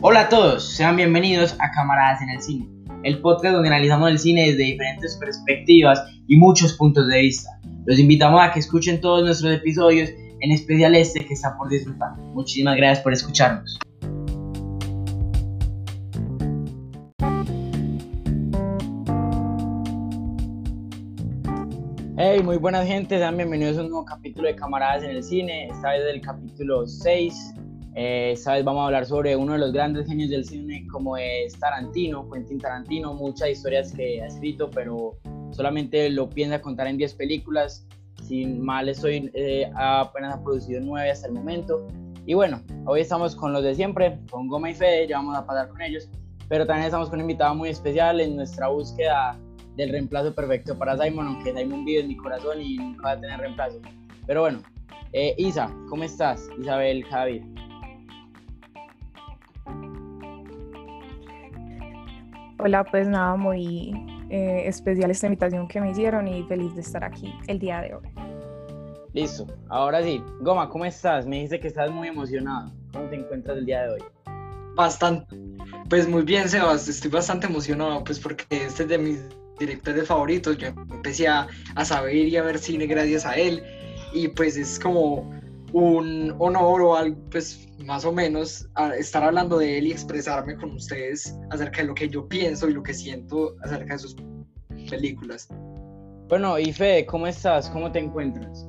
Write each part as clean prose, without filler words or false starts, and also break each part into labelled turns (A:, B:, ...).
A: Hola a todos, sean bienvenidos a Camaradas en el Cine, el podcast donde analizamos el cine desde diferentes perspectivas y muchos puntos de vista. Los invitamos a que escuchen todos nuestros episodios, en especial este que está por disfrutar. Muchísimas gracias por escucharnos. Hey, muy buenas gente, sean bienvenidos a un nuevo capítulo de Camaradas en el Cine, esta vez del capítulo 6. Esta vez vamos a hablar sobre uno de los grandes genios del cine como es Tarantino, Quentin Tarantino. Muchas historias que ha escrito, pero solamente lo piensa contar en 10 películas. Sin mal estoy, apenas ha producido 9 hasta el momento. Y bueno, hoy estamos con los de siempre, con Goma y Fede, ya vamos a pasar con ellos. Pero también estamos con un invitado muy especial en nuestra búsqueda del reemplazo perfecto para Simon, aunque Simon vive en mi corazón y nunca va a tener reemplazo. Pero bueno, Isa, ¿cómo estás? Isabel Javier.
B: Hola, pues nada, muy especial esta invitación que me hicieron y feliz de estar aquí el día de hoy.
A: Listo, ahora sí. Goma, ¿cómo estás? Me dijiste que estás muy emocionado. ¿Cómo te encuentras el día de hoy?
C: Bastante, pues muy bien, Sebas, estoy bastante emocionado, pues porque este es de mis directores favoritos. Yo empecé a saber y a ver cine gracias a él, y pues es como un honor o algo, pues más o menos, estar hablando de él y expresarme con ustedes acerca de lo que yo pienso y lo que siento acerca de sus películas.
A: Bueno, y Fede, ¿cómo estás? ¿Cómo te encuentras?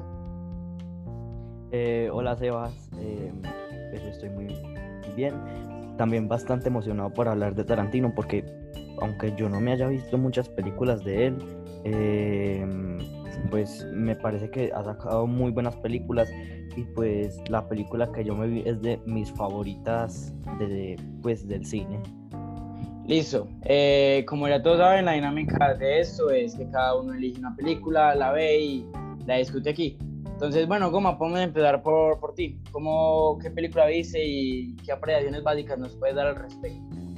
D: Hola Sebas, pues estoy muy bien, también bastante emocionado por hablar de Tarantino porque aunque yo no me haya visto muchas películas de él, pues me parece que ha sacado muy buenas películas y pues la película que yo me vi es de mis favoritas del cine.
A: Listo, como ya todos saben, la dinámica de esto es que cada uno elige una película, la ve y la discute aquí. Entonces, bueno, Goma, podemos empezar por ti. ¿Qué película viste y qué apreciaciones básicas nos puedes dar al respecto?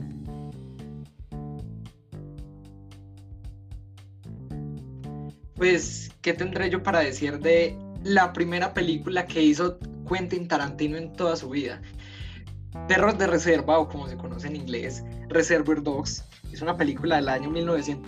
C: Pues, ¿qué tendré yo para decir de la primera película que hizo Quentin Tarantino en toda su vida? Perros de Reserva, o como se conoce en inglés, Reservoir Dogs. Es una película del año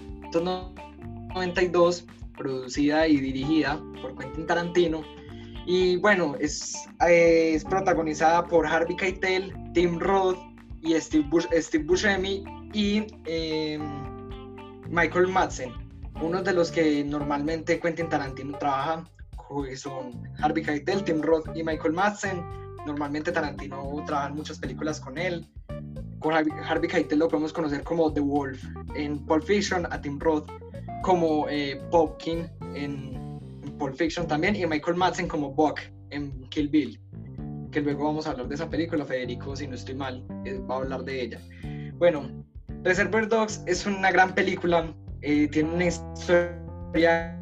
C: 1992, producida y dirigida por Quentin Tarantino. Y bueno, es protagonizada por Harvey Keitel, Tim Roth y Steve Buscemi y Michael Madsen. Unos de los que normalmente Quentin Tarantino trabaja son Harvey Keitel, Tim Roth y Michael Madsen. Normalmente Tarantino trabaja en muchas películas con él. Con Harvey Keitel lo podemos conocer como The Wolf en Pulp Fiction, a Tim Roth como Popkin en Pulp Fiction también, y Michael Madsen como Buck en Kill Bill, que luego vamos a hablar de esa película. Federico, si no estoy mal, va a hablar de ella. Bueno, Reservoir Dogs es una gran película, tiene una historia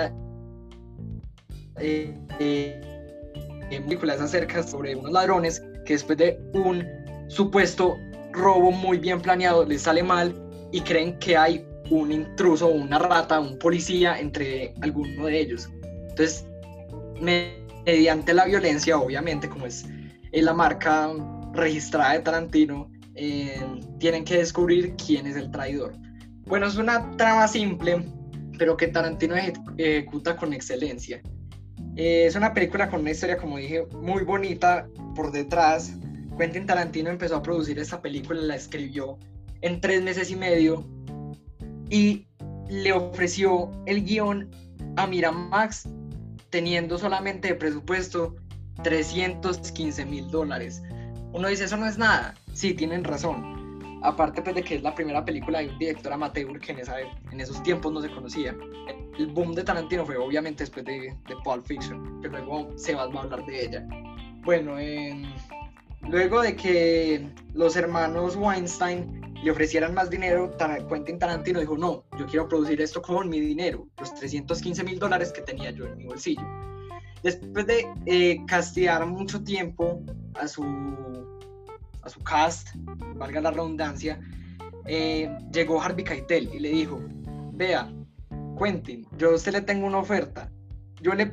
C: películas acerca sobre unos ladrones que después de un supuesto robo muy bien planeado les sale mal y creen que hay un intruso, una rata, un policía entre alguno de ellos. Entonces, mediante la violencia, obviamente, como es la marca registrada de Tarantino, tienen que descubrir quién es el traidor. Bueno, es una trama simple, pero que Tarantino ejecuta con excelencia. Es una película con una historia, como dije, muy bonita por detrás. Quentin Tarantino empezó a producir esta película, la escribió en 3 meses y medio y le ofreció el guión a Miramax teniendo solamente de presupuesto $315,000. Uno dice, eso no es nada. Sí, tienen razón. Aparte pues de que es la primera película de un director amateur que en esos tiempos no se conocía. El boom de Tarantino fue obviamente después de Pulp Fiction, que luego Sebas va a hablar de ella. Bueno, luego de que los hermanos Weinstein le ofrecieran más dinero, Quentin Tarantino dijo, no, yo quiero producir esto con mi dinero, los $315,000 que tenía yo en mi bolsillo. Después de castear mucho tiempo a su cast, valga la redundancia, llegó Harvey Keitel y le dijo, vea, Quentin, yo a usted le tengo una oferta, yo le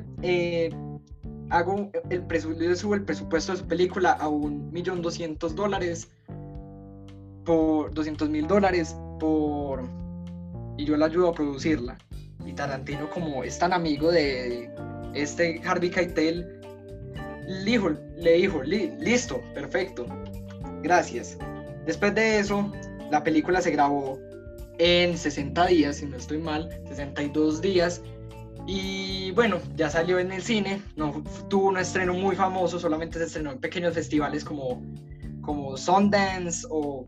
C: subo el presupuesto de su película a $1,200,000 por $200,000 y yo le ayudo a producirla. Y Tarantino, como es tan amigo de este Harvey Keitel, le dijo, listo, perfecto, gracias. Después de eso, la película se grabó en 60 días, si no estoy mal, 62 días. Y bueno, ya salió en el cine, no tuvo un estreno muy famoso, solamente se estrenó en pequeños festivales como Sundance o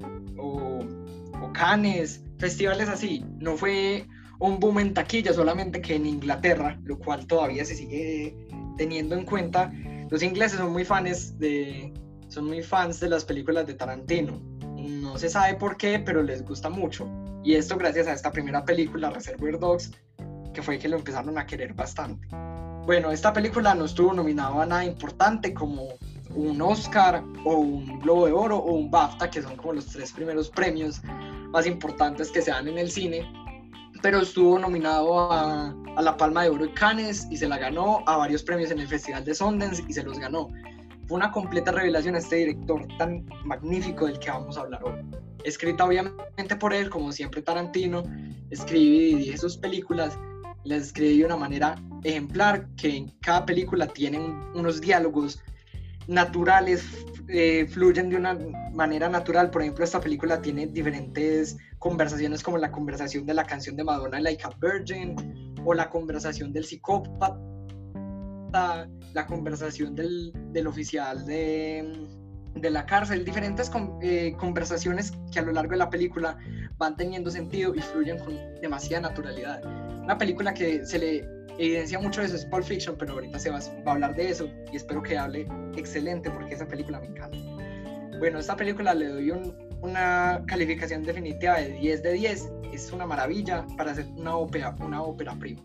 C: Cannes, festivales así. No fue un boom en taquilla, solamente que en Inglaterra, lo cual todavía se sigue teniendo en cuenta. Los ingleses son muy fans de las películas de Tarantino. No se sabe por qué, pero les gusta mucho. Y esto gracias a esta primera película, Reservoir Dogs, que fue que lo empezaron a querer bastante. Bueno, esta película no estuvo nominada a nada importante como un Oscar o un Globo de Oro o un BAFTA, que son como los 3 primeros premios más importantes que se dan en el cine, pero estuvo nominado a la Palma de Oro en Cannes y se la ganó, a varios premios en el Festival de Sundance y se los ganó. Fue una completa revelación este director tan magnífico del que vamos a hablar hoy. Escrita obviamente por él, como siempre Tarantino, escribe y dirige sus películas, las escribe de una manera ejemplar, que en cada película tienen unos diálogos naturales, fluyen de una manera natural. Por ejemplo, esta película tiene diferentes conversaciones, como la conversación de la canción de Madonna, Like a Virgin, o la conversación del psicópata, la conversación del oficial de la cárcel, diferentes conversaciones que a lo largo de la película van teniendo sentido y fluyen con demasiada naturalidad. Una película que se le evidencia mucho de eso es Pulp Fiction, pero ahorita se va a hablar de eso y espero que hable excelente porque esa película me encanta. Bueno, esta película le doy una calificación definitiva de 10 de 10. Es una maravilla para hacer una ópera prima.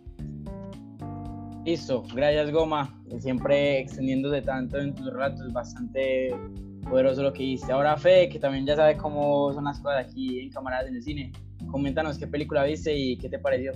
A: Listo, gracias Goma, siempre extendiéndose tanto en tus relatos, bastante poderoso lo que hiciste. Ahora Fede, que también ya sabe cómo son las cosas aquí en Camaradas en el Cine, coméntanos qué película viste y qué te pareció.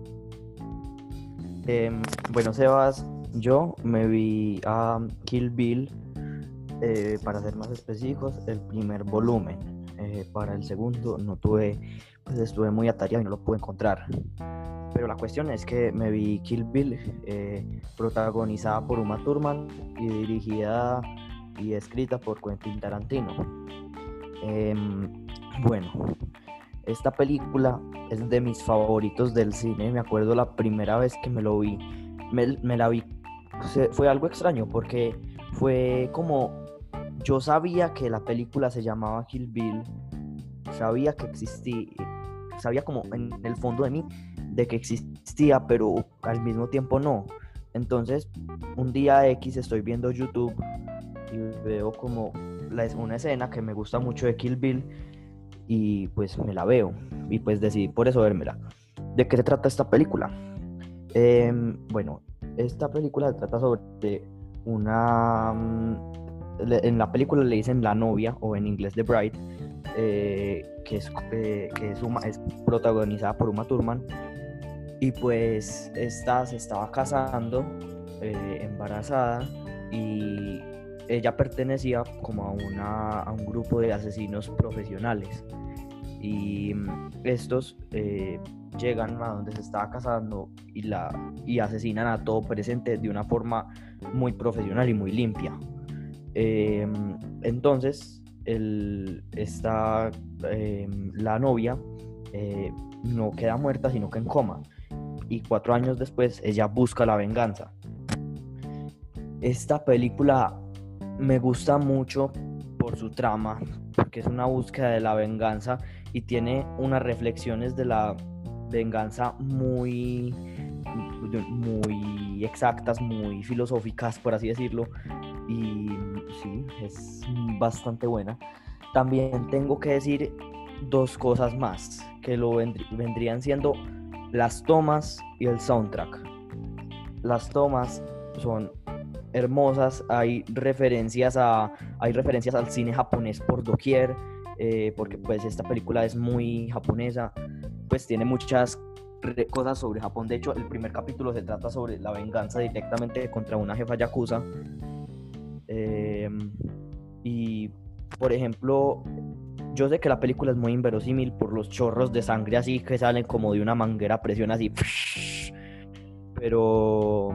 D: Bueno, Sebas, yo me vi a Kill Bill, para ser más específicos, el primer volumen. Para el segundo no estuve muy atareado y no lo pude encontrar. Pero la cuestión es que me vi Kill Bill, protagonizada por Uma Thurman y dirigida y escrita por Quentin Tarantino. Bueno, esta película es de mis favoritos del cine. Me acuerdo la primera vez que me lo vi, me la vi, fue algo extraño porque fue como, yo sabía que la película se llamaba Kill Bill, sabía que existía, sabía como en el fondo de mí de que existía, pero al mismo tiempo no. Entonces un día X estoy viendo YouTube y veo como una escena que me gusta mucho de Kill Bill y pues me la veo y pues decidí por eso vérmela. ¿De qué se trata esta película? Bueno, esta película se trata sobre en la película le dicen la novia, o en inglés The Bride, que es protagonizada por Uma Thurman, y pues esta se estaba casando, embarazada, y ella pertenecía como a un grupo de asesinos profesionales, y estos llegan a donde se estaba casando y asesinan a todo presente de una forma muy profesional y muy limpia. Entonces la novia no queda muerta, sino que en coma, y 4 años después ella busca la venganza. Esta película me gusta mucho por su trama, porque es una búsqueda de la venganza y tiene unas reflexiones de la venganza muy exactas, muy filosóficas, por así decirlo, y sí, es bastante buena. También tengo que decir 2 cosas más, que vendrían siendo las tomas y el soundtrack. Las tomas son hermosas, hay referencias al cine japonés por doquier, porque pues esta película es muy japonesa, pues tiene muchas cosas sobre Japón. De hecho, el primer capítulo se trata sobre la venganza directamente contra una jefa yakuza, y por ejemplo yo sé que la película es muy inverosímil por los chorros de sangre así que salen como de una manguera a presión así, pero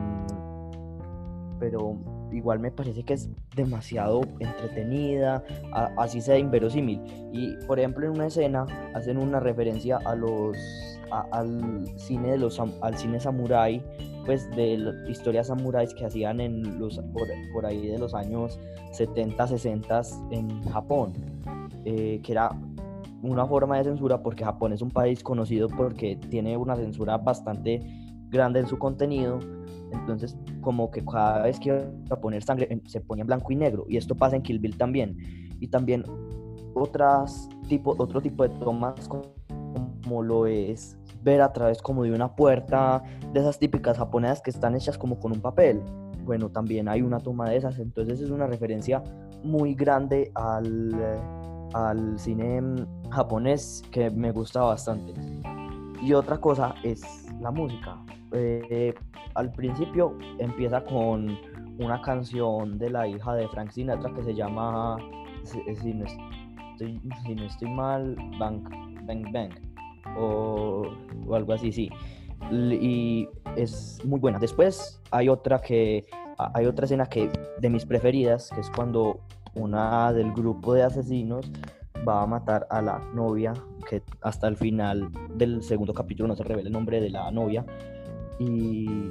D: igual me parece que es demasiado entretenida, así sea inverosímil. Y por ejemplo en una escena hacen una referencia al cine samurái, pues de historias samuráis que hacían por ahí de los años 70, 60 en Japón, que era una forma de censura, porque Japón es un país conocido porque tiene una censura bastante grande en su contenido. Entonces, como que cada vez que iba a poner sangre se ponía en blanco y negro, y esto pasa en Kill Bill también. Y también otro tipo de tomas, como lo es ver a través como de una puerta, de esas típicas japonesas que están hechas como con un papel. Bueno, también hay una toma de esas. Entonces es una referencia muy grande al cine japonés que me gusta bastante. Y otra cosa es la música. Al principio empieza con una canción de la hija de Frank Sinatra que se llama, si no estoy mal, Bang Bang Bang o algo así, sí. Y es muy buena. Después hay otra escena que de mis preferidas, que es cuando una del grupo de asesinos va a matar a la novia, que hasta el final del segundo capítulo no se revela el nombre de la novia, y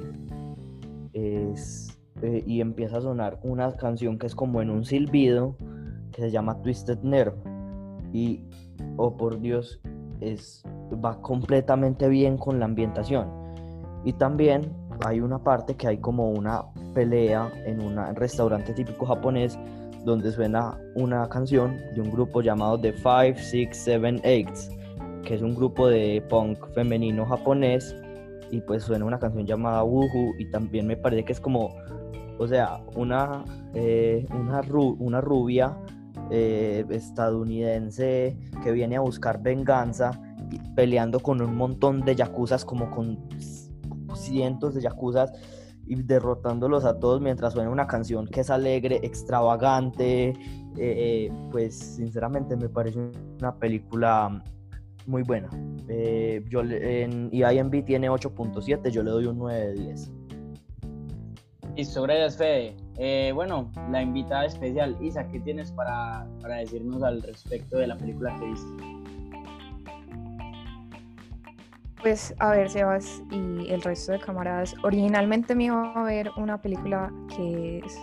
D: empieza a sonar una canción que es como en un silbido, que se llama Twisted Nerve, y oh por Dios, va completamente bien con la ambientación. Y también hay una parte que hay como una pelea en un restaurante típico japonés, donde suena una canción de un grupo llamado The 5, 6, 7, 8, que es un grupo de punk femenino japonés, y pues suena una canción llamada Woohoo, y también me parece que es como, o sea, una rubia estadounidense que viene a buscar venganza, peleando con un montón de yakuzas, como con cientos de yakuzas, y derrotándolos a todos mientras suena una canción que es alegre, extravagante. Pues sinceramente me parece una película muy buena. En IMDb tiene 8.7, yo le doy un 9 de 10.
A: Listo, gracias Fede. Bueno, la invitada especial, Isa, ¿qué tienes para decirnos al respecto de la película que viste?
B: Pues a ver, Sebas y el resto de camaradas, originalmente me iba a ver una película que es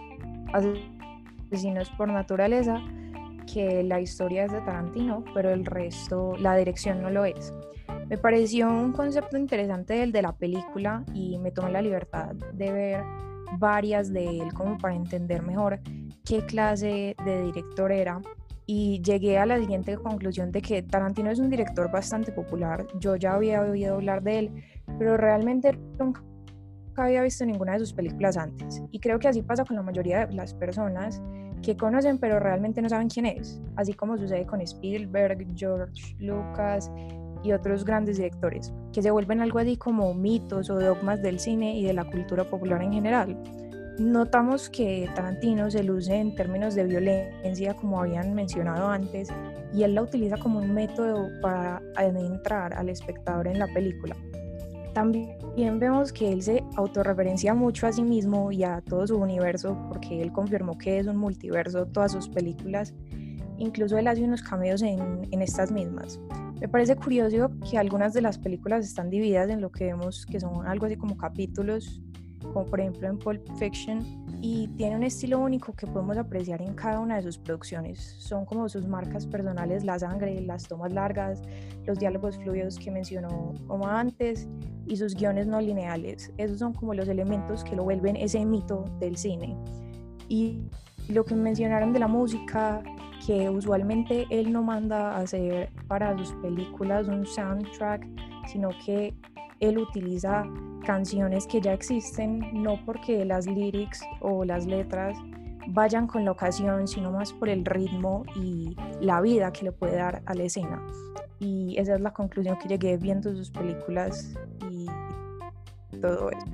B: Asesinos por Naturaleza, que la historia es de Tarantino, pero el resto, la dirección no lo es. Me pareció un concepto interesante el de la película y me tomé la libertad de ver varias de él como para entender mejor qué clase de director era. Y llegué a la siguiente conclusión de que Tarantino es un director bastante popular. Yo ya había oído hablar de él, pero realmente nunca había visto ninguna de sus películas antes. Y creo que así pasa con la mayoría de las personas que conocen, pero realmente no saben quién es. Así como sucede con Spielberg, George Lucas y otros grandes directores, que se vuelven algo así como mitos o dogmas del cine y de la cultura popular en general. Notamos que Tarantino se luce en términos de violencia, como habían mencionado antes, y él la utiliza como un método para adentrar al espectador en la película. También vemos que él se autorreferencia mucho a sí mismo y a todo su universo, porque él confirmó que es un multiverso todas sus películas. Incluso él hace unos cameos en estas mismas. Me parece curioso que algunas de las películas están divididas en lo que vemos que son algo así como capítulos, como por ejemplo en Pulp Fiction, y tiene un estilo único que podemos apreciar en cada una de sus producciones. Son como sus marcas personales, la sangre, las tomas largas, los diálogos fluidos que mencionó como antes, y sus guiones no lineales. Esos son como los elementos que lo vuelven ese mito del cine. Y lo que mencionaron de la música, que usualmente él no manda a hacer para sus películas un soundtrack, sino que él utiliza canciones que ya existen, no porque las lyrics o las letras vayan con la ocasión, sino más por el ritmo y la vida que le puede dar a la escena. Y esa es la conclusión que llegué viendo sus películas y todo eso.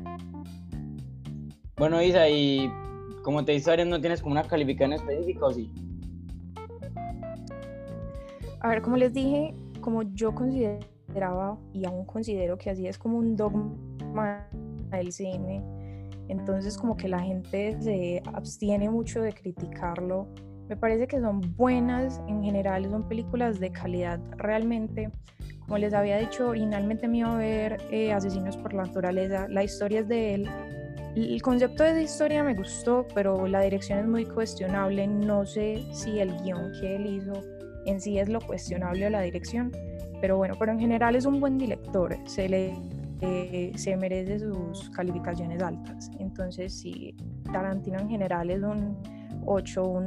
A: Bueno, Isa, y como te diste, no tienes como una calificación específica, ¿o sí?
B: A ver, como les dije, como yo consideraba y aún considero que así es como un dogma del cine, entonces como que la gente se abstiene mucho de criticarlo. Me parece que son buenas en general, son películas de calidad realmente. Como les había dicho, originalmente me iba a ver Asesinos por la Naturaleza, la historia es de él. El concepto de esa historia me gustó, pero la dirección es muy cuestionable. No sé si el guión que él hizo en sí es lo cuestionable o la dirección, pero bueno, pero en general es un buen director, se merece sus calificaciones altas. Entonces sí, Tarantino en general es un 8.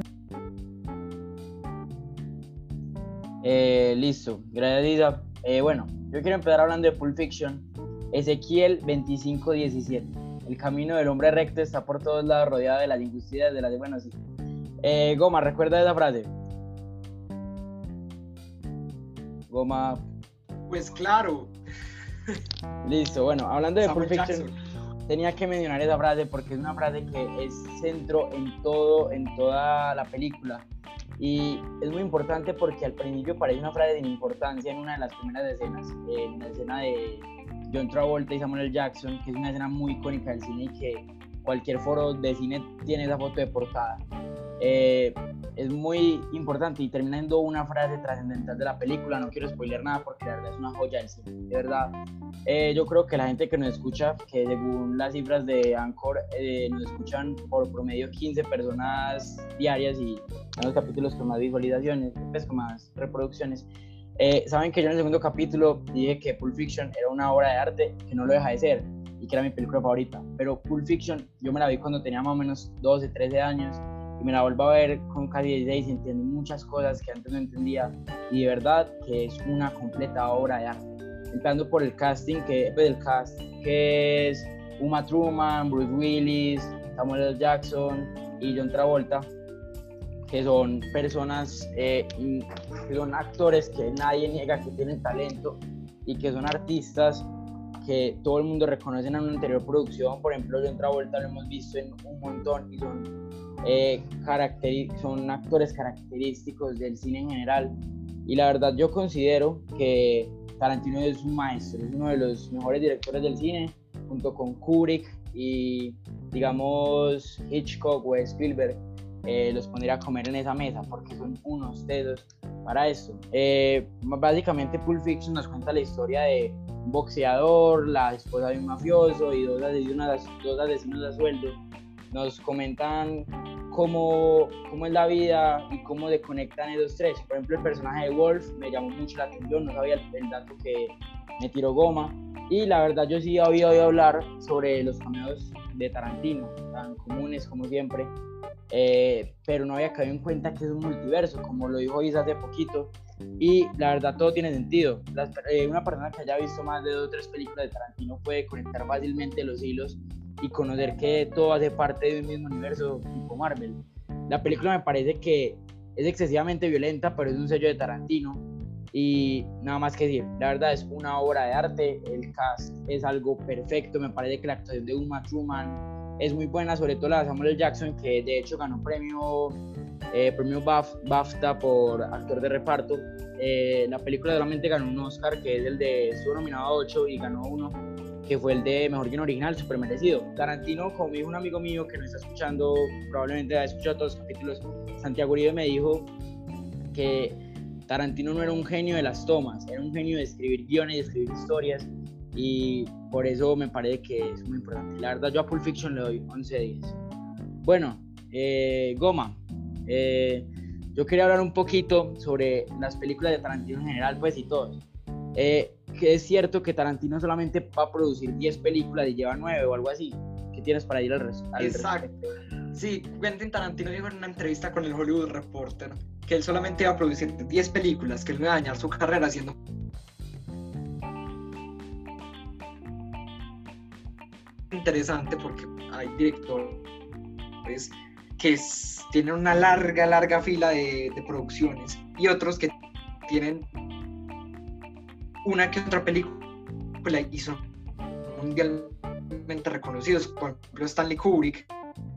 A: Listo, gracias Isa. Bueno, yo quiero empezar hablando de Pulp Fiction. Ezequiel 25:17. El camino del hombre recto está por todos lados, rodeado de las injusticias de las... Bueno, sí. Goma, ¿recuerda esa frase? Goma.
C: Pues claro.
A: Listo, bueno, hablando de
C: Samuel
A: Pulp Fiction, tenía que mencionar esa frase porque es una frase que es centro en toda la película. Y es muy importante porque al principio parece una frase sin importancia en una de las primeras escenas, en la escena de John Travolta y Samuel L. Jackson, que es una escena muy icónica del cine y que cualquier foro de cine tiene esa foto de portada. Es muy importante y termina siendo una frase trascendental de la película. No quiero spoiler nada porque la verdad es una joya del cine, de verdad. Yo creo que la gente que nos escucha, que según las cifras de Anchor, nos escuchan por promedio 15 personas diarias y son los capítulos con más visualizaciones, pues con más reproducciones. Saben que yo en el segundo capítulo dije que Pulp Fiction era una obra de arte que no lo deja de ser y que era mi película favorita, pero Pulp Fiction yo me la vi cuando tenía más o menos 12, 13 años y me la vuelvo a ver con casi 16 y entendí muchas cosas que antes no entendía y de verdad que es una completa obra de arte. Empezando por el casting, el cast que es Uma Thurman, Bruce Willis, Samuel L. Jackson y John Travolta, que son personas, que son actores que nadie niega que tienen talento y que son artistas que todo el mundo reconoce en una anterior producción. Por ejemplo, John Travolta lo hemos visto en un montón y son actores característicos del cine en general. Y la verdad yo considero que Tarantino es un maestro, es uno de los mejores directores del cine, junto con Kubrick y digamos Hitchcock o Spielberg. Los pondría a comer en esa mesa porque son unos dedos para esto. Básicamente Pulp Fiction nos cuenta la historia de un boxeador, la esposa de un mafioso y dos asesinos a sueldo. Nos comentan cómo es la vida y cómo se conectan esos tres. Por ejemplo, el personaje de Wolf me llamó mucho la atención, no sabía el dato que me tiró Goma. Y la verdad yo sí había oído hablar sobre los cameos de Tarantino, tan comunes como siempre, pero no había caído en cuenta que es un multiverso, como lo dijo Isa hace poquito, y la verdad todo tiene sentido. Una persona que haya visto más de 2 o 3 películas de Tarantino puede conectar fácilmente los hilos y conocer que todo hace parte de un mismo universo tipo Marvel. La película me parece que es excesivamente violenta, pero es un sello de Tarantino y nada más que decir. La verdad es una obra de arte, el cast es algo perfecto. Me parece que la actuación de Uma Thurman es muy buena, sobre todo la de Samuel L. Jackson, que de hecho ganó premio BAFTA por actor de reparto. La película solamente ganó un Oscar, que es el de, estuvo nominado a 8 y ganó 1, que fue el de mejor guion original, súper merecido. Tarantino, como dijo un amigo mío que no está escuchando, probablemente ha escuchado todos los capítulos, Santiago Uribe me dijo que Tarantino no era un genio de las tomas, era un genio de escribir guiones, de escribir historias, y por eso me parece que es muy importante. La verdad yo a Pulp Fiction le doy 11 de 10. Bueno, Goma, yo quería hablar un poquito sobre las películas de Tarantino en general, pues, y todos. Que es cierto que Tarantino solamente va a producir 10 películas y lleva 9 o algo así. ¿Qué tienes para ir al resto?
C: Exacto. Sí, Quentin Tarantino dijo en una entrevista con el Hollywood Reporter que él solamente iba a producir 10 películas, que él no iba a dañar su carrera haciendo. Interesante porque hay directores que tienen una larga fila de producciones y otros que tienen una que otra película y son mundialmente reconocidos. Por ejemplo, Stanley Kubrick.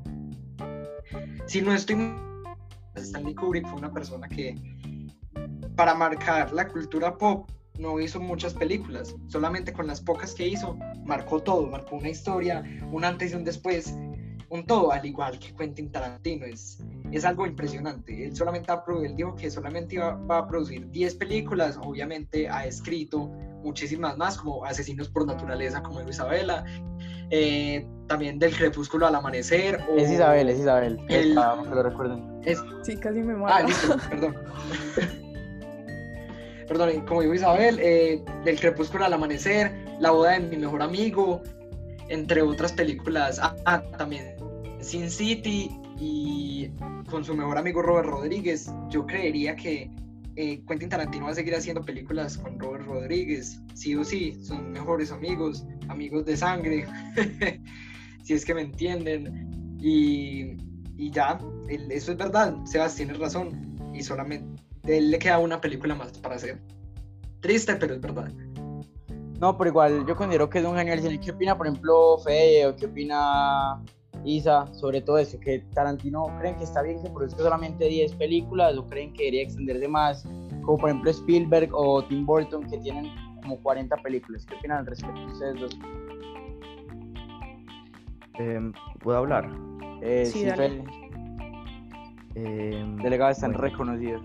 C: Si no estoy mal, Stanley Kubrick fue una persona que para marcar la cultura pop no hizo muchas películas, solamente con las pocas que hizo marcó todo, marcó una historia, un antes y un después, un todo, al igual que Quentin Tarantino. Es algo impresionante. Él dijo que solamente va a producir 10 películas, obviamente ha escrito muchísimas más, como Asesinos por Naturaleza, como dijo Isabela, también Del Crepúsculo al Amanecer.
A: Es Isabel, que lo recuerden.
B: Sí, casi me muero.
C: Listo, perdón. Perdón, como dijo Isabel, Del Crepúsculo al Amanecer, La boda de mi mejor amigo, entre otras películas. También Sin City, y con su mejor amigo Robert Rodríguez. Yo creería que Quentin Tarantino va a seguir haciendo películas con Robert Rodríguez, sí o sí, son mejores amigos de sangre, si es que me entienden, y ya, eso es verdad. Sebas tiene razón, y solamente él le queda una película más para hacer. Triste, pero es verdad.
A: No, pero igual yo considero que es un genio del cine. ¿Qué opina, por ejemplo, Fede, o qué opina Isa sobre todo eso? ¿Que Tarantino creen que está bien que produzca solamente 10 películas, o creen que debería extenderse más, como por ejemplo Spielberg o Tim Burton, que tienen como 40 películas? ¿Qué opinan al respecto ustedes dos?
D: ¿Puedo hablar?
B: Sí, dale.
A: Fede. Delegados están reconocidos.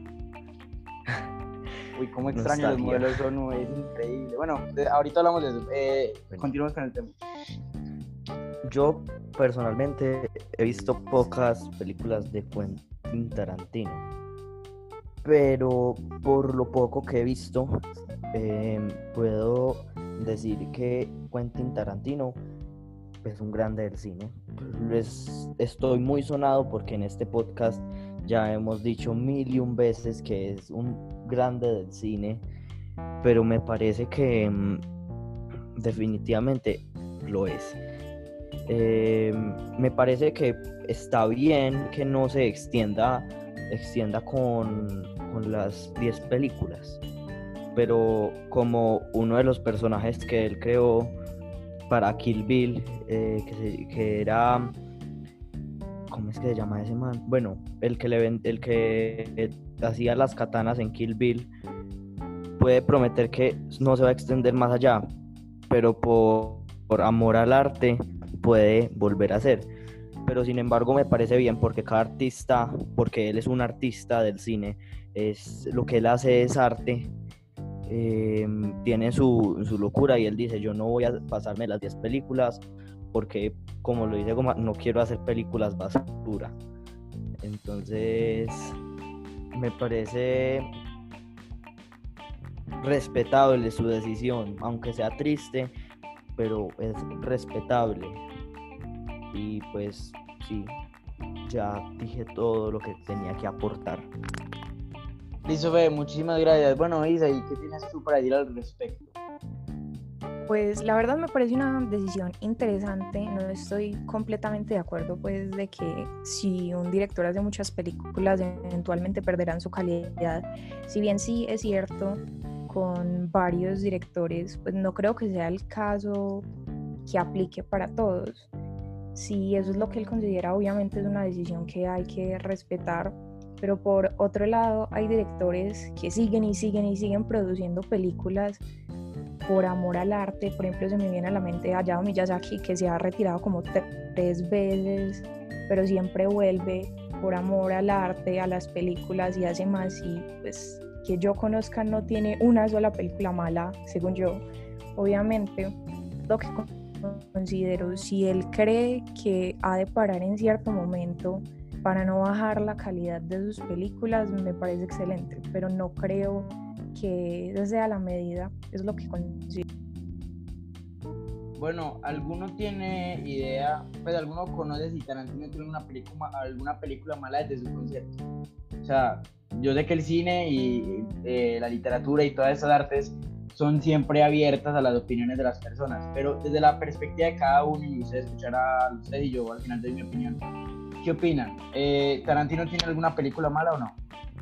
A: Uy, cómo extraño los modelos ONU, es increíble. Bueno, ahorita hablamos de eso. Continuamos con el tema.
D: Yo personalmente he visto pocas películas de Quentin Tarantino, pero por lo poco que he visto, puedo decir que Quentin Tarantino es un grande del cine. Estoy muy sonado porque en este podcast ya hemos dicho 1001 veces que es un grande del cine, pero me parece que definitivamente lo es. Me parece que está bien que no se extienda con las 10 películas, pero como uno de los personajes que él creó para Kill Bill, que era, ¿cómo es que se llama ese man? Bueno, el que hacía las katanas en Kill Bill, puede prometer que no se va a extender más allá, pero por amor al arte puede volver a hacer. Pero sin embargo me parece bien, porque cada artista, porque él es un artista del cine, lo que él hace es arte. Tiene su locura, y él dice: yo no voy a pasarme las 10 películas porque, como lo dice Goma, no quiero hacer películas basura. Entonces me parece respetable su decisión, aunque sea triste, pero es respetable. Y pues sí, ya dije todo lo que tenía que aportar.
A: Listo, Fede, muchísimas gracias. Bueno, Isa, ¿y qué tienes tú para decir al respecto?
B: Pues la verdad me parece una decisión interesante. No estoy completamente de acuerdo pues de que si un director hace muchas películas eventualmente perderán su calidad. Si bien sí es cierto, con varios directores, pues no creo que sea el caso que aplique para todos. Si eso es lo que él considera, obviamente es una decisión que hay que respetar. Pero por otro lado, hay directores que siguen produciendo películas por amor al arte. Por ejemplo, se me viene a la mente Hayao Miyazaki, que se ha retirado como 3 veces, pero siempre vuelve por amor al arte, a las películas, y hace más. Y pues que yo conozca, no tiene una sola película mala, según yo. Obviamente, lo que considero, si él cree que ha de parar en cierto momento para no bajar la calidad de sus películas, me parece excelente, pero no creo que esa sea la medida, es lo que considero.
A: Bueno, ¿alguno tiene idea, pues alguno conoce si Tarantino tiene alguna película mala desde su concepto? O sea, yo sé que el cine y la literatura y todas esas artes son siempre abiertas a las opiniones de las personas, pero desde la perspectiva de cada uno, y usted escuchará a usted y yo al final doy mi opinión. ¿Qué opinan? ¿Tarantino tiene alguna película mala o no?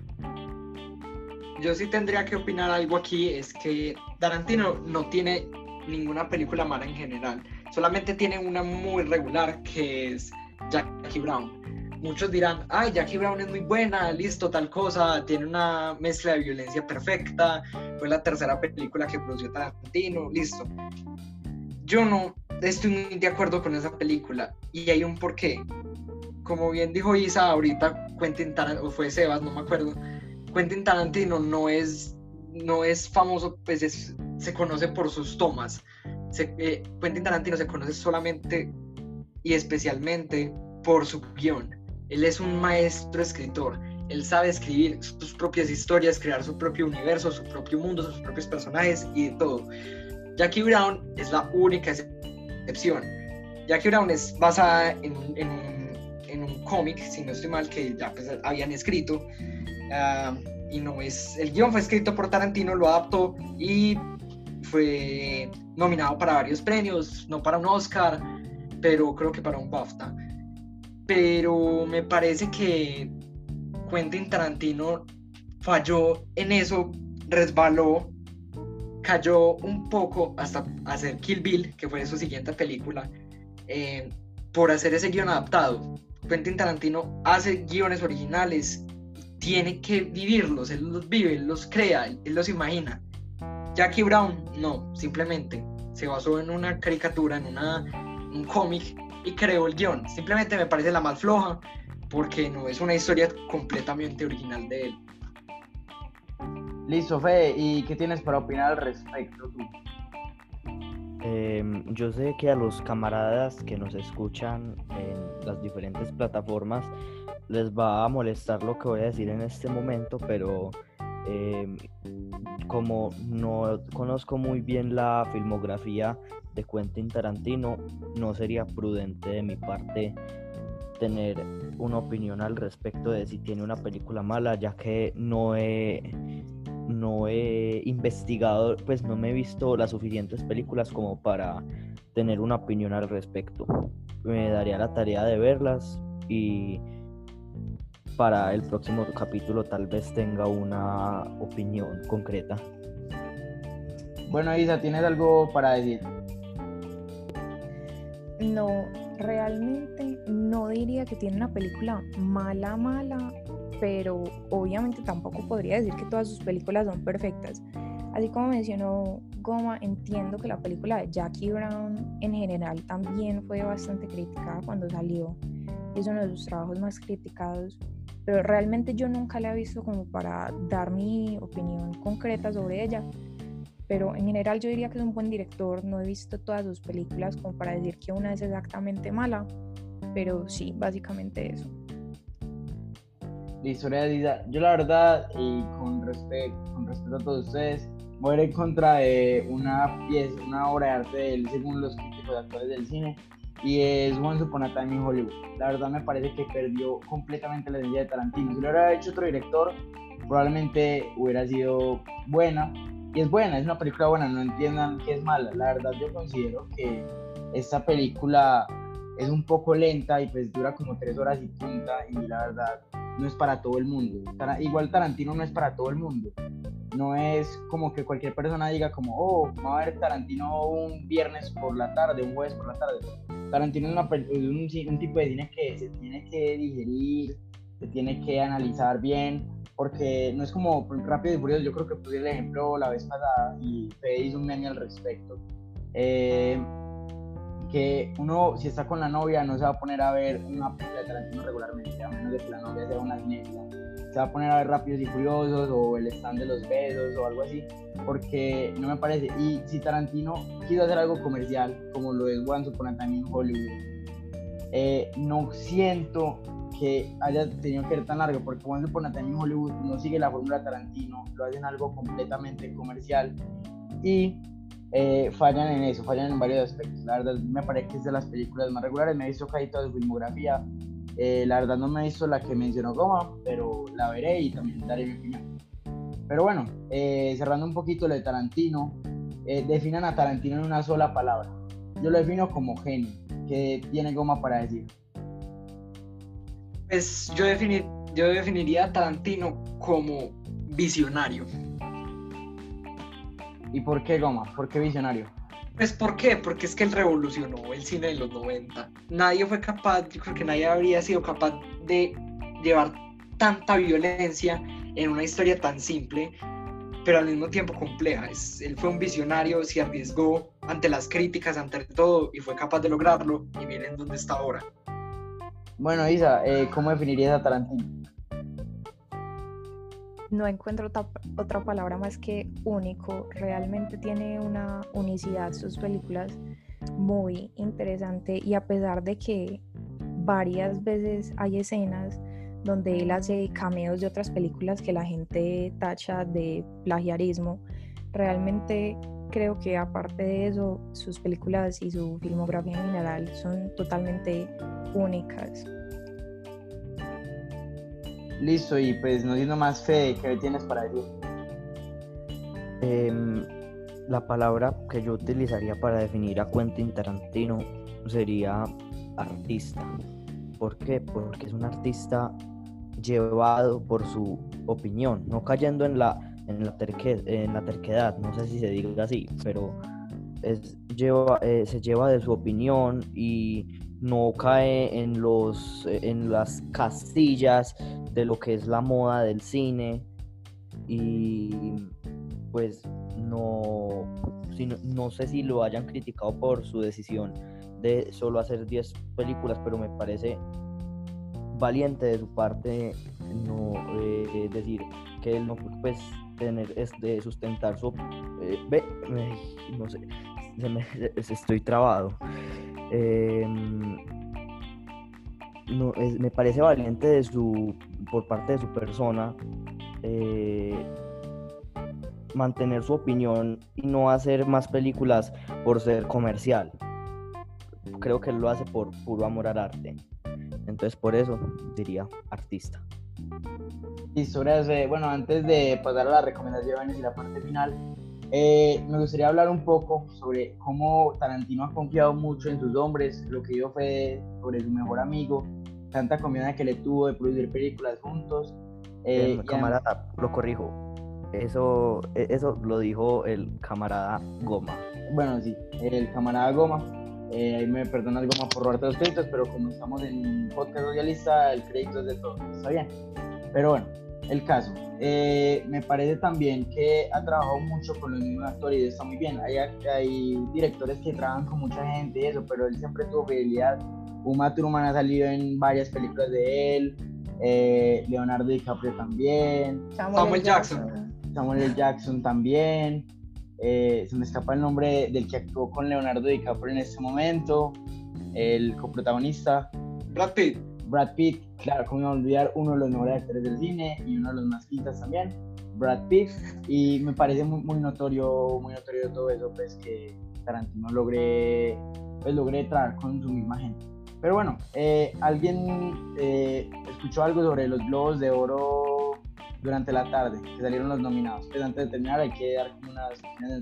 C: Yo sí tendría que opinar algo aquí, es que Tarantino no tiene ninguna película mala en general, solamente tiene una muy regular, que es Jackie Brown. muchos dirán, ay, Jackie Brown es muy buena, listo, tal cosa, tiene una mezcla de violencia perfecta, fue la tercera película que produció Tarantino, listo. Yo no estoy muy de acuerdo con esa película y hay un porqué. Como bien dijo Isa ahorita, Quentin Tarantino, o fue Sebas, no me acuerdo, Quentin Tarantino no es famoso, pues se conoce por sus tomas. Quentin Tarantino se conoce solamente y especialmente por su guión. Él es un maestro escritor. Él sabe escribir sus propias historias, crear su propio universo, su propio mundo, sus propios personajes y de todo. Jackie Brown es la única excepción. Jackie Brown es basada en un cómic, si no estoy mal, que ya pues, habían escrito. Y no es... El guión fue escrito por Tarantino, lo adaptó y fue nominado para varios premios, no para un Oscar, pero creo que para un BAFTA. Pero me parece que Quentin Tarantino falló en eso, resbaló, cayó un poco hasta hacer Kill Bill, que fue su siguiente película, por hacer ese guión adaptado. Quentin Tarantino hace guiones originales, tiene que vivirlos, él los vive, él los crea, él los imagina. Jackie Brown no, simplemente se basó en una caricatura, en un cómic y creó el guión. Simplemente me parece la más floja porque no es una historia completamente original de él.
A: Listo, Fede, ¿y qué tienes para opinar al respecto tú?
D: Yo sé que a los camaradas que nos escuchan en las diferentes plataformas les va a molestar lo que voy a decir en este momento, pero como no conozco muy bien la filmografía de Quentin Tarantino, no sería prudente de mi parte tener una opinión al respecto de si tiene una película mala, ya que no he investigado, pues no me he visto las suficientes películas como para tener una opinión al respecto. Me daría la tarea de verlas y para el próximo capítulo tal vez tenga una opinión concreta.
A: Bueno, Isa, ¿tienes algo para decir?
B: No, realmente no diría que tiene una película mala, pero obviamente tampoco podría decir que todas sus películas son perfectas. Así como mencionó Goma, entiendo que la película de Jackie Brown en general también fue bastante criticada cuando salió. Es uno de sus trabajos más criticados, pero realmente yo nunca la he visto como para dar mi opinión concreta sobre ella. Pero en general yo diría que es un buen director. No he visto todas sus películas como para decir que una es exactamente mala, pero sí, básicamente eso.
A: Listo, Isa. Yo la verdad, y con respeto a todos ustedes, voy a ir en contra de una obra de arte según los críticos actuales del cine, y es Once Upon a Time in Hollywood. La verdad me parece que perdió completamente la esencia de Tarantino. Si lo hubiera hecho otro director, probablemente hubiera sido buena. Y es buena, es una película buena, no entiendan que es mala. La verdad yo considero que esta película es un poco lenta y pues dura como 3 horas y punta, y la verdad no es para todo el mundo. Igual Tarantino no es para todo el mundo. No es como que cualquier persona diga como, oh, va a ver Tarantino un viernes por la tarde, un jueves por la tarde. Tarantino es un tipo de cine que se tiene que digerir, se tiene que analizar bien, porque no es como Rápido y Furioso. Yo creo que puse el ejemplo la vez pasada y Fede hizo un meme al respecto. Que uno, si está con la novia, no se va a poner a ver una película de Tarantino regularmente, a menos de que la novia sea una cinéfila. Se va a poner a ver Rápidos y Furiosos o El Stand de los Besos o algo así, porque no me parece. Y si Tarantino quiso hacer algo comercial, como lo es Once Upon a Time in Hollywood, no siento que haya tenido que ser tan largo, porque Once Upon a Time in Hollywood no sigue la fórmula Tarantino, lo hacen algo completamente comercial y fallan en eso, fallan en varios aspectos. La verdad me parece que es de las películas más regulares. Me he visto casi toda su filmografía. La verdad no me he visto la que mencionó Goma, pero la veré y también daré mi opinión. Pero bueno, cerrando un poquito lo de Tarantino, definan a Tarantino en una sola palabra. Yo lo defino como genio. ¿Qué tiene Goma para decir?
C: Pues yo definiría a Tarantino como visionario.
A: ¿Y por qué Goma? ¿Por qué visionario?
C: Pues ¿por qué? Porque es que él revolucionó el cine de los 90. Nadie fue capaz, yo creo que nadie habría sido capaz de llevar tanta violencia en una historia tan simple, pero al mismo tiempo compleja. Él fue un visionario, se arriesgó ante las críticas, ante todo, y fue capaz de lograrlo, y miren dónde está ahora.
A: Bueno, Isa, ¿cómo definirías a Tarantino?
B: No encuentro otra palabra más que único. Realmente tiene una unicidad sus películas muy interesante, y a pesar de que varias veces hay escenas donde él hace cameos de otras películas que la gente tacha de plagiarismo, realmente creo que aparte de eso, sus películas y su filmografía en general son totalmente únicas.
A: Listo, y pues no siendo más, Fede, ¿qué tienes para decir?
D: La palabra que yo utilizaría para definir a Quentin Tarantino sería artista. ¿Por qué? Porque es un artista llevado por su opinión, no cayendo en la terquedad, no sé si se diga así, pero se lleva de su opinión y no cae en las castillas de lo que es la moda del cine. Y pues no sé si lo hayan criticado por su decisión de solo hacer 10 películas, pero me parece valiente de su parte no decir que él no pues tener sustentar su no sé, estoy trabado. Me parece valiente por parte de su persona mantener su opinión y no hacer más películas por ser comercial. Creo que él lo hace por puro amor al arte. Entonces por eso diría artista.
A: Listo, gracias. Bueno, antes de pasar a las recomendaciones y la parte final, me gustaría hablar un poco sobre cómo Tarantino ha confiado mucho en sus hombres, lo que dijo fue sobre su mejor amigo, tanta confianza que le tuvo de producir películas juntos.
D: Camarada, lo corrijo, eso lo dijo el camarada Goma.
A: Bueno, sí, el camarada Goma. Ahí me perdonas, Goma, por robarte los créditos, pero como estamos en un podcast socialista, el crédito es de todos, está bien. Pero bueno, el caso, me parece también que ha trabajado mucho con los mismos actores y está muy bien. Hay directores que trabajan con mucha gente y eso, pero él siempre tuvo fidelidad. Uma Thurman ha salido en varias películas de él, Leonardo DiCaprio también,
C: Samuel L.
A: Jackson también. Se me escapa el nombre del que actuó con Leonardo DiCaprio en este momento, el coprotagonista. Brad Pitt, claro, como no olvidar, uno de los mejores actores del cine y uno de los más quintas también, Brad Pitt. Y me parece muy notorio todo eso, pues que Tarantino logre trabajar con su misma gente. Pero bueno, ¿alguien escuchó algo sobre los Globos de Oro durante la tarde, que salieron los nominados? Pues antes de terminar hay que dar como unas opiniones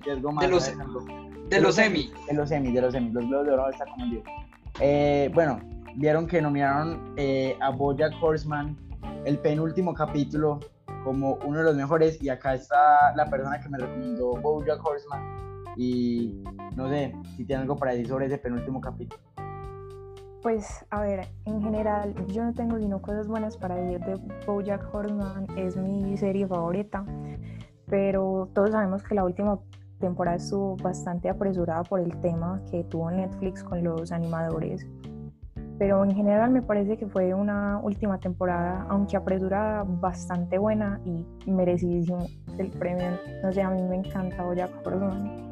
C: de los Emmy.
A: Los Globos de Oro está como el Dios. Bueno, vieron que nominaron a BoJack Horseman, el penúltimo capítulo, como uno de los mejores, y acá está la persona que me recomendó BoJack Horseman, y no sé si tiene algo para decir sobre ese penúltimo capítulo.
B: Pues a ver, en general yo no tengo sino cosas buenas para decir de BoJack Horseman. Es mi serie favorita, pero todos sabemos que la última temporada estuvo bastante apresurada por el tema que tuvo Netflix con los animadores, pero en general me parece que fue una última temporada, aunque apresurada, bastante buena y merecidísimo el premio. No sé, a mí me encanta BoJack Horseman.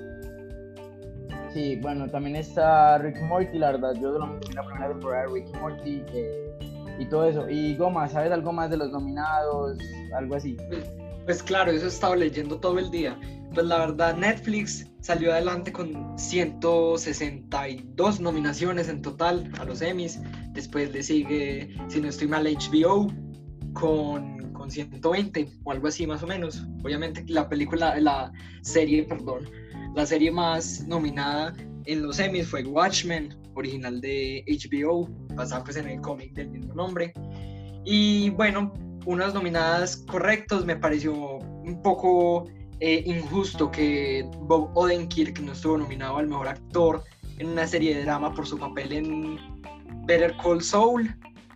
A: Sí, bueno, también está Rick y Morty, la verdad, yo solamente vi la primera temporada de Rick y Morty y todo eso. Y Goma, ¿sabes algo más de los nominados? Algo así.
C: Pues claro, eso he estado leyendo todo el día. Pues la verdad, Netflix salió adelante con 162 nominaciones en total a los Emmys. Después le sigue, si no estoy mal, HBO con 120 o algo así más o menos. Obviamente la serie más nominada en los Emmys fue Watchmen, original de HBO, basada pues en el cómic del mismo nombre. Y bueno, unas nominadas correctos. Me pareció un poco injusto que Bob Odenkirk no estuvo nominado al mejor actor en una serie de drama por su papel en Better Call Saul.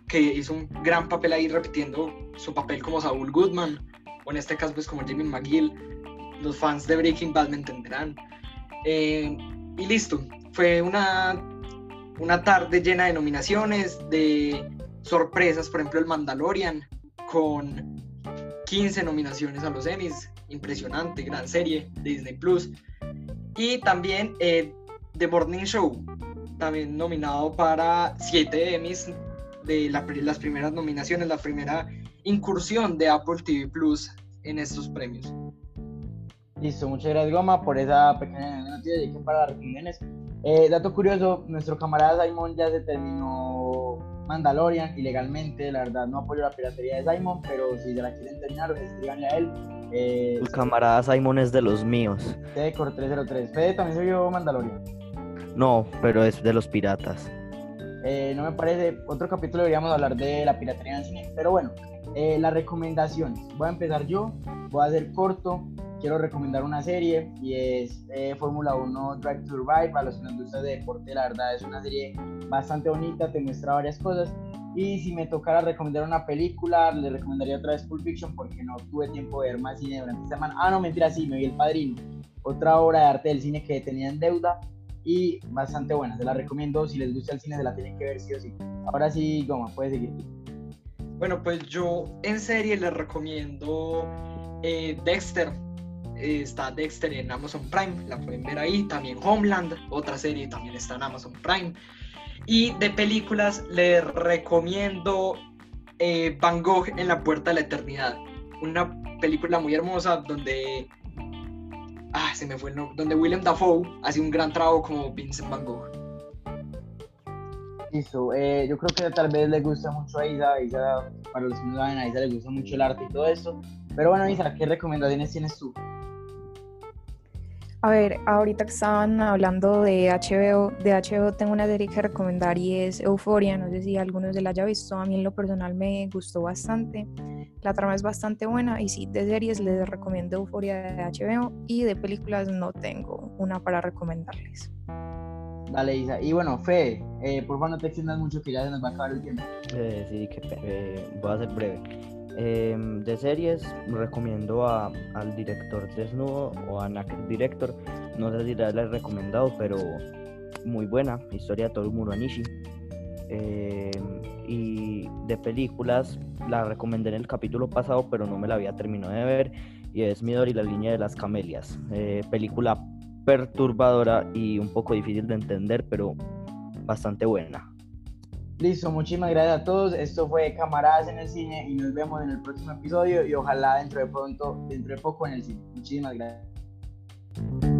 C: que hizo un gran papel ahí repitiendo su papel como Saul Goodman, o en este caso pues como Jamie McGill. Los fans de Breaking Bad me entenderán. Y listo, fue una tarde llena de nominaciones, de sorpresas, por ejemplo el Mandalorian, con 15 nominaciones a los Emmys, impresionante, gran serie de Disney Plus. Y también The Morning Show, también nominado para 7 Emmys, de las primeras nominaciones, la primera incursión de Apple TV Plus en estos premios.
A: Listo, muchas gracias Goma por esa pequeña noticia y que para las recomendaciones. Dato curioso, nuestro camarada Simon ya se terminó Mandalorian ilegalmente, la verdad no apoyo la piratería de Simon, pero si se la quieren terminar, escríbanle a él.
D: El camarada Simon es de los míos.
A: Tecor 303. Fede también se vio Mandalorian.
D: No, pero es de los piratas.
A: No me parece, otro capítulo deberíamos hablar de la piratería en el cine, pero bueno, las recomendaciones. Voy a empezar yo, voy a ser corto. Quiero recomendar una serie y es Fórmula 1 Drive to Survive. A los que nos gusta de deporte, la verdad es una serie bastante bonita, te muestra varias cosas. Y si me tocara recomendar una película, le recomendaría otra vez Pulp Fiction porque no tuve tiempo de ver más cine durante esta semana. Ah, no, mentira, sí, me vi El Padrino, otra obra de arte del cine que tenía en deuda y bastante buena, se la recomiendo. Si les gusta el cine, se la tienen que ver sí o sí. Ahora sí, Goma, puedes seguir.
C: Bueno, pues yo en serie les recomiendo Dexter. Está Dexter en Amazon Prime, la pueden ver ahí. También Homeland, otra serie, también está en Amazon Prime. Y de películas les recomiendo Van Gogh en la Puerta de la Eternidad, una película muy hermosa donde se me fue el nombre, donde Willem Dafoe hace un gran trabajo como Vincent Van Gogh.
A: Listo, yo creo que tal vez le gusta mucho a Isa, para los que no saben, a Isa le gusta mucho el arte y todo eso. Pero bueno, Isa, ¿qué recomendaciones tienes tú?
B: A ver, ahorita que estaban hablando de HBO tengo una serie que recomendar y es Euphoria. No sé si algunos de la haya visto, a mí en lo personal me gustó bastante. La trama es bastante buena y sí, de series les recomiendo Euphoria de HBO y de películas no tengo una para recomendarles.
A: Dale, Isa. Y bueno, Fede, por favor no te extiendas mucho que ya se nos va a acabar el tiempo.
D: Sí, voy a ser breve. De series recomiendo al director Desnudo o a Naked Director. No sé si la he recomendado, pero muy buena, historia de Toru Muranishi. Y de películas la recomendé en el capítulo pasado, pero no me la había terminado de ver, y es Midori y la línea de las camelias. Película perturbadora y un poco difícil de entender, pero bastante buena.
A: Listo, muchísimas gracias a todos. Esto fue Camaradas en el Cine y nos vemos en el próximo episodio y ojalá dentro de poco en el cine. Muchísimas gracias.